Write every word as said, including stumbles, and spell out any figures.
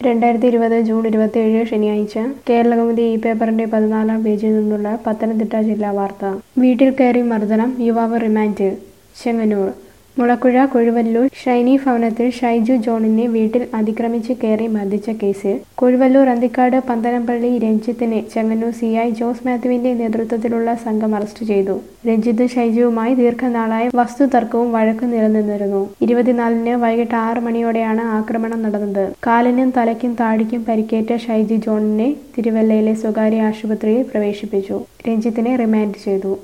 രണ്ടായിരത്തി ഇരുപത് ജൂൺ ഇരുപത്തിയേഴ് ശനിയാഴ്ച കേരളകൗമുദി ഈ പേപ്പറിന്റെ പതിനാലാം പേജിൽ നിന്നുള്ള പത്തനംതിട്ട ജില്ലാ വാർത്ത. വീട്ടിൽ കയറി മർദ്ദനം, യുവാവ് റിമാൻഡിൽ. ചെങ്ങന്നൂർ മുളക്കുഴ കൊഴുവല്ലൂർ ഷൈനി ഭവനത്തിൽ ഷൈജു ജോണിനെ വീട്ടിൽ അതിക്രമിച്ച് കയറി മർദ്ദിച്ച കേസിൽ കൊഴുവല്ലൂർ അന്തിക്കാട് പന്തനംപള്ളി രഞ്ജിത്തിനെ ചെങ്ങന്നൂർ സി ഐ ജോസ് മാത്യുവിന്റെ നേതൃത്വത്തിലുള്ള സംഘം അറസ്റ്റ് ചെയ്തു. രഞ്ജിത്ത് ഷൈജുവുമായി ദീർഘനാളായ വസ്തുതർക്കവും വഴക്കും നിലനിന്നിരുന്നു. ഇരുപത്തിനാലിന് വൈകിട്ട് ആറ് മണിയോടെയാണ് ആക്രമണം നടന്നത്. കാലിനും തലയ്ക്കും താടിക്കും പരിക്കേറ്റ ഷൈജു ജോണിനെ തിരുവല്ലയിലെ സ്വകാര്യ ആശുപത്രിയിൽ പ്രവേശിപ്പിച്ചു. രഞ്ജിത്തിനെ റിമാൻഡ് ചെയ്തു.